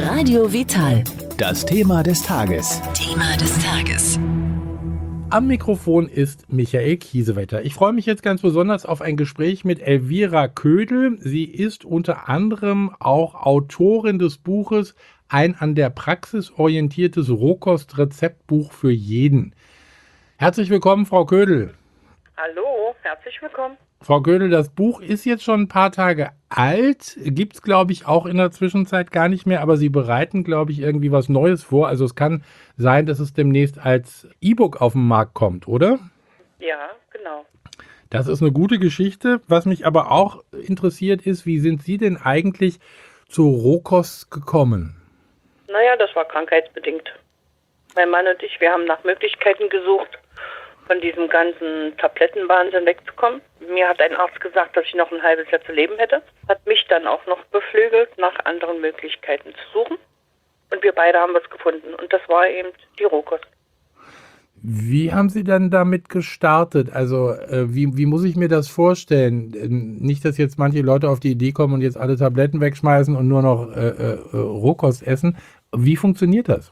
Radio Vital. Das Thema des Tages. Thema des Tages. Am Mikrofon ist Michael Kiesewetter. Ich freue mich jetzt ganz besonders auf ein Gespräch mit Elvira Ködel. Sie ist unter anderem auch Autorin des Buches Ein an der Praxis orientiertes Rohkost-Rezeptbuch für jeden. Herzlich willkommen, Frau Ködel. Hallo, herzlich willkommen. Frau Ködel, das Buch ist jetzt schon ein paar Tage alt, gibt es, glaube ich, auch in der Zwischenzeit gar nicht mehr, aber Sie bereiten, glaube ich, irgendwie was Neues vor. Also es kann sein, dass es demnächst als E-Book auf den Markt kommt, oder? Ja, genau. Das ist eine gute Geschichte. Was mich aber auch interessiert ist, wie sind Sie denn eigentlich zur Rohkost gekommen? Naja, das war krankheitsbedingt. Mein Mann und ich, wir haben nach Möglichkeiten gesucht, von diesem ganzen Tablettenwahnsinn wegzukommen. Mir hat ein Arzt gesagt, dass ich noch ein halbes Jahr zu leben hätte. Hat mich dann auch noch beflügelt, nach anderen Möglichkeiten zu suchen. Und wir beide haben was gefunden. Und das war eben die Rohkost. Wie haben Sie dann damit gestartet? Also wie muss ich mir das vorstellen? Nicht, dass jetzt manche Leute auf die Idee kommen und jetzt alle Tabletten wegschmeißen und nur noch Rohkost essen. Wie funktioniert das?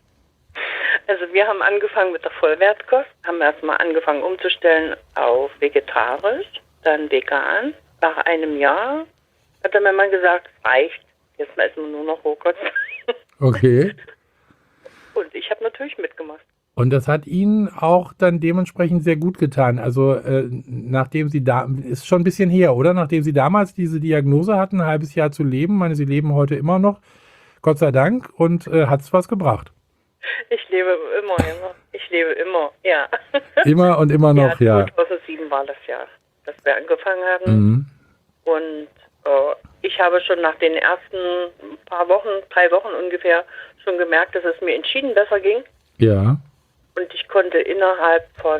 Also wir haben angefangen mit der Vollwertkost, haben erstmal angefangen umzustellen auf vegetarisch, dann vegan. Nach einem Jahr hat dann mein Mann gesagt, es reicht, jetzt essen wir nur noch Rohkost. Okay. Und ich habe natürlich mitgemacht. Und das hat Ihnen auch dann dementsprechend sehr gut getan. Also nachdem Sie ist schon ein bisschen her, oder? Nachdem Sie damals diese Diagnose hatten, ein halbes Jahr zu leben, ich meine, Sie leben heute immer noch, Gott sei Dank, und hat es was gebracht? Ich lebe immer. Ich lebe immer, ja. Immer und immer noch, ja. 2007 war das Jahr, dass wir angefangen haben. Mhm. Und ich habe schon nach den ersten paar Wochen, 3 Wochen ungefähr, schon gemerkt, dass es mir entschieden besser ging. Ja. Und ich konnte innerhalb von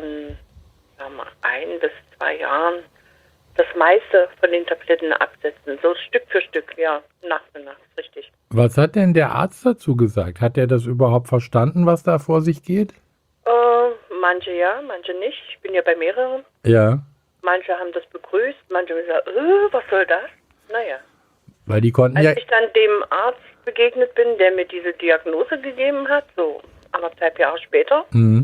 1 bis 2 Jahren das meiste von den Tabletten absetzen. So Stück für Stück, ja, Nacht für Nacht, richtig. Was hat denn der Arzt dazu gesagt? Hat er das überhaupt verstanden, was da vor sich geht? Manche ja, manche nicht. Ich bin ja bei mehreren. Ja. Manche haben das begrüßt, manche haben gesagt, was soll das? Naja. Weil die konnten Als ich dann dem Arzt begegnet bin, der mir diese Diagnose gegeben hat, so 1,5 Jahre später,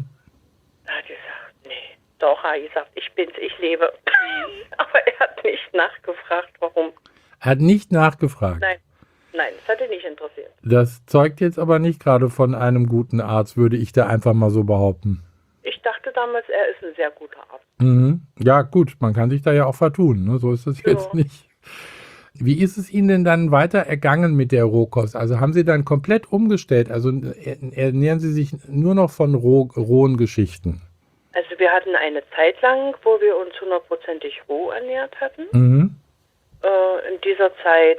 da hat er gesagt, nee, doch, hat er gesagt, ich bin's, ich lebe. Aber er hat nicht nachgefragt, warum. Er hat nicht nachgefragt? Nein, das hat ihn nicht interessiert. Das zeugt jetzt aber nicht gerade von einem guten Arzt, würde ich da einfach mal so behaupten. Ich dachte damals, er ist ein sehr guter Arzt. Mhm. Ja, gut, man kann sich da ja auch vertun, ne? So ist es jetzt nicht. Wie ist es Ihnen denn dann weiter ergangen mit der Rohkost? Also haben Sie dann komplett umgestellt? Also ernähren Sie sich nur noch von rohen Geschichten? Also wir hatten eine Zeit lang, wo wir uns 100%ig roh ernährt hatten. Mhm. In dieser Zeit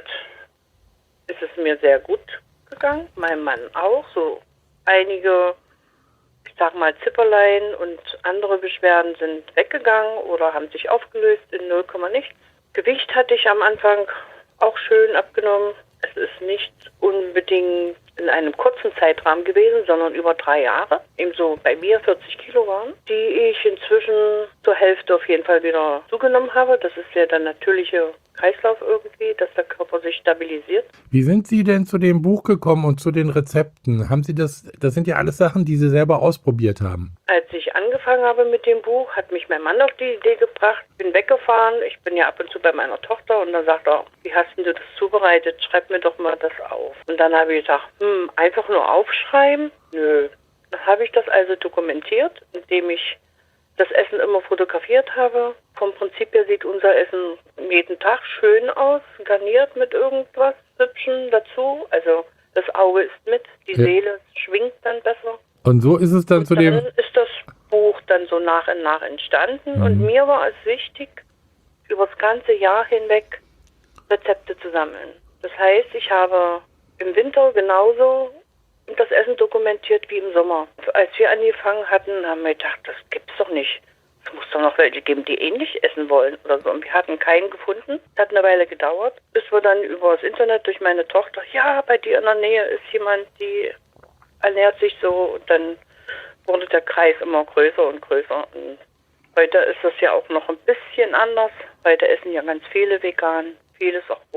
ist es mir sehr gut gegangen, meinem Mann auch. So einige, ich sag mal, Zipperlein und andere Beschwerden sind weggegangen oder haben sich aufgelöst in 0, nichts. Gewicht hatte ich am Anfang auch schön abgenommen. Es ist nicht unbedingt in einem kurzen Zeitrahmen gewesen, sondern über 3 Jahre. Ebenso bei mir 40 Kilo waren, die ich inzwischen zur Hälfte auf jeden Fall wieder zugenommen habe. Das ist ja der natürliche Kreislauf irgendwie, dass der Körper sich stabilisiert. Wie sind Sie denn zu dem Buch gekommen und zu den Rezepten? Haben Sie das sind ja alles Sachen, die Sie selber ausprobiert haben. Als ich angefangen habe mit dem Buch, hat mich mein Mann auf die Idee gebracht, bin weggefahren, ich bin ja ab und zu bei meiner Tochter und dann sagt er, wie hast denn du das zubereitet? Schreib mir doch mal das auf. Und dann habe ich gesagt, einfach nur aufschreiben? Nö. Dann habe ich das also dokumentiert, indem ich das Essen immer fotografiert habe. Vom Prinzip her sieht unser Essen jeden Tag schön aus, garniert mit irgendwas Hübschen dazu. Also das Auge ist mit, die Seele schwingt dann besser. Und so ist es dann und zu dann dem... ist das Buch dann so nach und nach entstanden. Und mir war es wichtig, über das ganze Jahr hinweg Rezepte zu sammeln. Das heißt, ich habe im Winter genauso das Essen dokumentiert wie im Sommer. Als wir angefangen hatten, haben wir gedacht, das gibt's doch nicht. Es muss doch noch welche geben, die ähnlich essen wollen oder so. Und wir hatten keinen gefunden. Es hat eine Weile gedauert, bis wir dann über das Internet durch meine Tochter, ja, bei dir in der Nähe ist jemand, die ernährt sich so. Und dann wurde der Kreis immer größer und größer. Und heute ist das ja auch noch ein bisschen anders. Heute essen ja ganz viele vegan, vieles auch roh.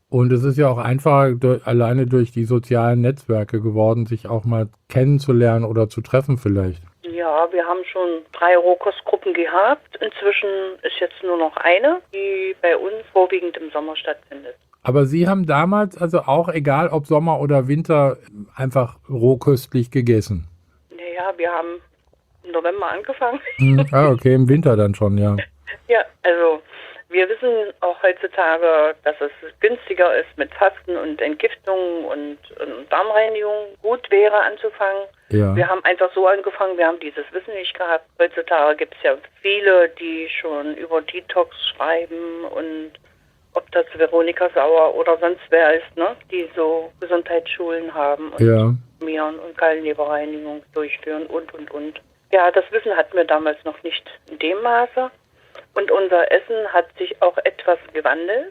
Und es ist ja auch einfacher, alleine durch die sozialen Netzwerke geworden, sich auch mal kennenzulernen oder zu treffen vielleicht. Ja, wir haben schon 3 Rohkostgruppen gehabt. Inzwischen ist jetzt nur noch eine, die bei uns vorwiegend im Sommer stattfindet. Aber Sie haben damals also auch, egal ob Sommer oder Winter, einfach rohköstlich gegessen. Naja, wir haben im November angefangen. Okay, im Winter dann schon, ja. Ja, also wir wissen auch heutzutage, dass es günstiger ist mit Fasten und Entgiftung und Darmreinigung. Gut wäre anzufangen. Ja. Wir haben einfach so angefangen, wir haben dieses Wissen nicht gehabt. Heutzutage gibt es ja viele, die schon über Detox schreiben und ob das Veronika Sauer oder sonst wer ist, ne, die so Gesundheitsschulen haben und Ja. Mieren- und Gallenleberreinigung durchführen und. Ja, das Wissen hatten wir damals noch nicht in dem Maße. Und unser Essen hat sich auch etwas gewandelt.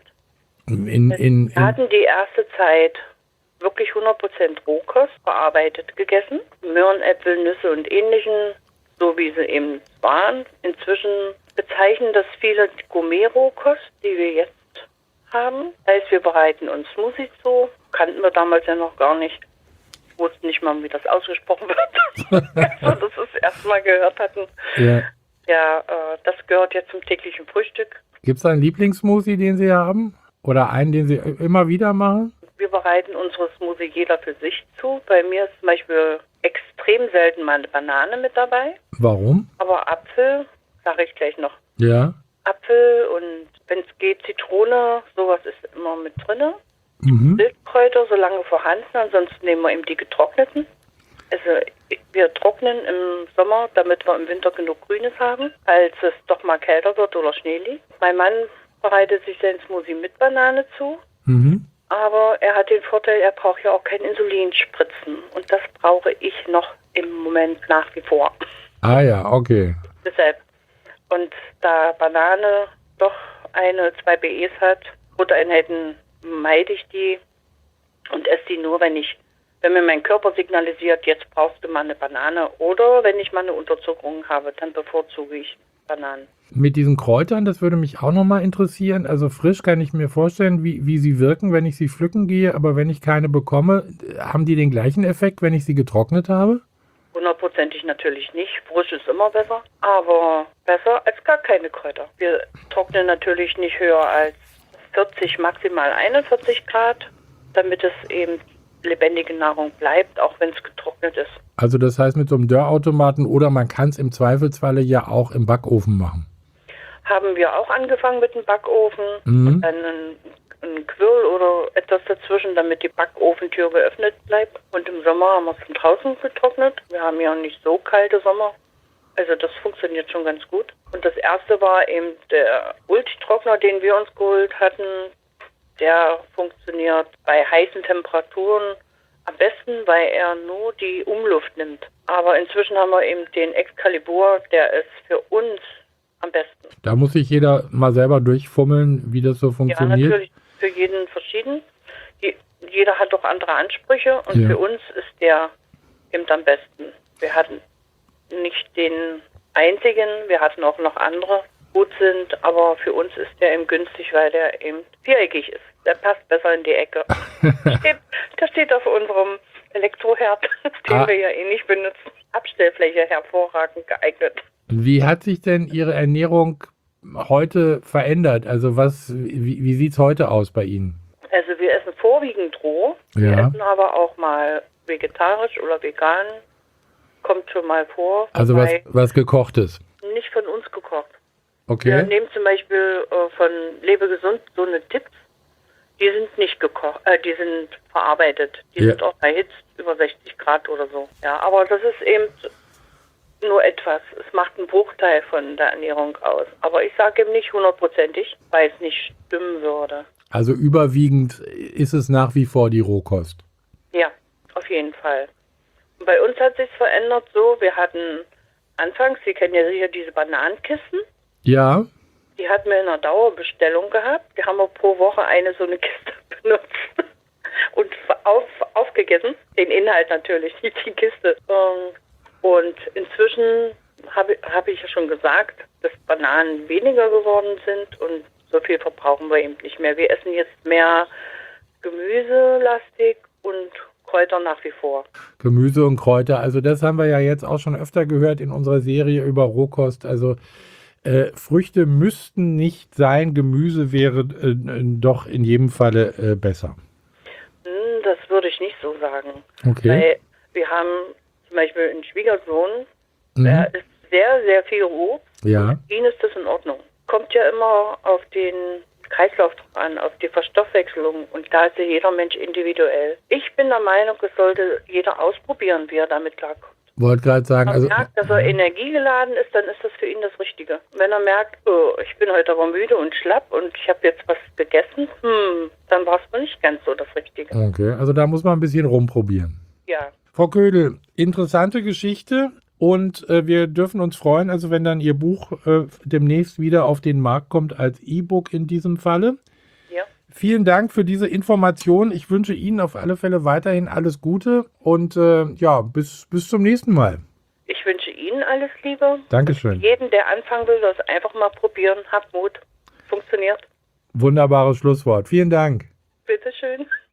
Wir hatten die erste Zeit wirklich 100% Rohkost verarbeitet gegessen. Möhren, Äpfel, Nüsse und Ähnlichen, so wie sie eben waren. Inzwischen bezeichnen das viele Gourmet-Rohkost, die wir jetzt haben. Das heißt, wir bereiten uns Smoothies zu. Kannten wir damals ja noch gar nicht. Wussten nicht mal, wie das ausgesprochen wird. Also, dass wir es erstmal gehört hatten. Ja. Ja, das gehört jetzt zum täglichen Frühstück. Gibt es einen Lieblingssmoothie, den Sie haben? Oder einen, den Sie immer wieder machen? Wir bereiten unsere Smoothie jeder für sich zu. Bei mir ist zum Beispiel extrem selten mal eine Banane mit dabei. Warum? Aber Apfel, sage ich gleich noch. Ja. Apfel und wenn es geht Zitrone, sowas ist immer mit drinne. Mhm. Wildkräuter, solange vorhanden, ansonsten nehmen wir eben die getrockneten. Also wir trocknen im Sommer, damit wir im Winter genug Grünes haben, als es doch mal kälter wird oder Schnee liegt. Mein Mann bereitet sich sein Smoothie mit Banane zu, aber er hat den Vorteil, er braucht ja auch kein Insulin spritzen. Und das brauche ich noch im Moment nach wie vor. Ah ja, okay. Deshalb. Und da Banane doch 2 BEs hat, Buttereinheiten, meide ich die und esse die nur, wenn mir mein Körper signalisiert, jetzt brauchst du mal eine Banane. Oder wenn ich mal eine Unterzuckerung habe, dann bevorzuge ich Bananen. Mit diesen Kräutern, das würde mich auch nochmal interessieren. Also frisch kann ich mir vorstellen, wie sie wirken, wenn ich sie pflücken gehe. Aber wenn ich keine bekomme, haben die den gleichen Effekt, wenn ich sie getrocknet habe? 100% natürlich nicht. Frisch ist immer besser. Aber besser als gar keine Kräuter. Wir trocknen natürlich nicht höher als 40, maximal 41 Grad, damit es eben lebendige Nahrung bleibt, auch wenn es getrocknet ist. Also das heißt mit so einem Dörrautomaten oder man kann es im Zweifelsfalle ja auch im Backofen machen. Haben wir auch angefangen mit dem Backofen und dann ein Quirl oder etwas dazwischen, damit die Backofentür geöffnet bleibt. Und im Sommer haben wir es von draußen getrocknet. Wir haben ja nicht so kalte Sommer. Also das funktioniert schon ganz gut. Und das erste war eben der Ultitrockner, den wir uns geholt hatten. Der funktioniert bei heißen Temperaturen am besten, weil er nur die Umluft nimmt. Aber inzwischen haben wir eben den Excalibur, der ist für uns am besten. Da muss sich jeder mal selber durchfummeln, wie das so funktioniert. Ja, natürlich für jeden verschieden. Jeder hat doch andere Ansprüche und für uns ist der eben am besten. Wir hatten nicht den einzigen, wir hatten auch noch andere gut sind, aber für uns ist der eben günstig, weil der eben viereckig ist. Der passt besser in die Ecke. Der steht auf unserem Elektroherd, den wir ja eh nicht benutzen. Abstellfläche hervorragend geeignet. Wie hat sich denn Ihre Ernährung heute verändert? Also wie sieht es heute aus bei Ihnen? Also wir essen vorwiegend roh. Wir essen aber auch mal vegetarisch oder vegan. Kommt schon mal vor. Also was Gekochtes? Nicht von uns gekocht. Okay. Wir nehmen zum Beispiel von Lebe Gesund so eine Tipps. Die sind nicht gekocht, die sind verarbeitet. Die sind auch erhitzt über 60 Grad oder so. Ja, aber das ist eben nur etwas. Es macht einen Bruchteil von der Ernährung aus. Aber ich sage eben nicht 100%, weil es nicht stimmen würde. Also überwiegend ist es nach wie vor die Rohkost? Ja, auf jeden Fall. Und bei uns hat sich verändert so, wir hatten anfangs, Sie kennen ja sicher diese Bananenkisten. Ja. Die hatten wir in einer Dauerbestellung gehabt. Die haben wir pro Woche so eine Kiste benutzt und aufgegessen. Den Inhalt natürlich, nicht die Kiste. Und inzwischen habe ich ja schon gesagt, dass Bananen weniger geworden sind und so viel verbrauchen wir eben nicht mehr. Wir essen jetzt mehr gemüselastig und Kräuter nach wie vor. Gemüse und Kräuter, also das haben wir ja jetzt auch schon öfter gehört in unserer Serie über Rohkost. Also Früchte müssten nicht sein, Gemüse wäre doch in jedem Falle besser. Das würde ich nicht so sagen. Okay. Weil wir haben zum Beispiel einen Schwiegersohn, der isst sehr, sehr viel Obst. Ja. Für ihn ist das in Ordnung. Kommt ja immer auf den Kreislauf drauf an, auf die Verstoffwechselung, und da ist ja jeder Mensch individuell. Ich bin der Meinung, es sollte jeder ausprobieren, wie er damit klarkommt. Wollte gerade sagen, Wenn er merkt, dass er energiegeladen ist, dann ist das für ihn das Richtige. Wenn er merkt, oh, ich bin heute aber müde und schlapp und ich habe jetzt was gegessen, dann war es wohl nicht ganz so das Richtige. Okay, also da muss man ein bisschen rumprobieren. Ja. Frau Ködel, interessante Geschichte, und wir dürfen uns freuen, also wenn dann Ihr Buch demnächst wieder auf den Markt kommt, als E-Book in diesem Falle. Ja. Vielen Dank für diese Information. Ich wünsche Ihnen auf alle Fälle weiterhin alles Gute und bis zum nächsten Mal. Ich wünsche Ihnen alles Liebe. Dankeschön. Jeden, der anfangen will, soll es einfach mal probieren. Habt Mut. Funktioniert. Wunderbares Schlusswort. Vielen Dank. Bitteschön.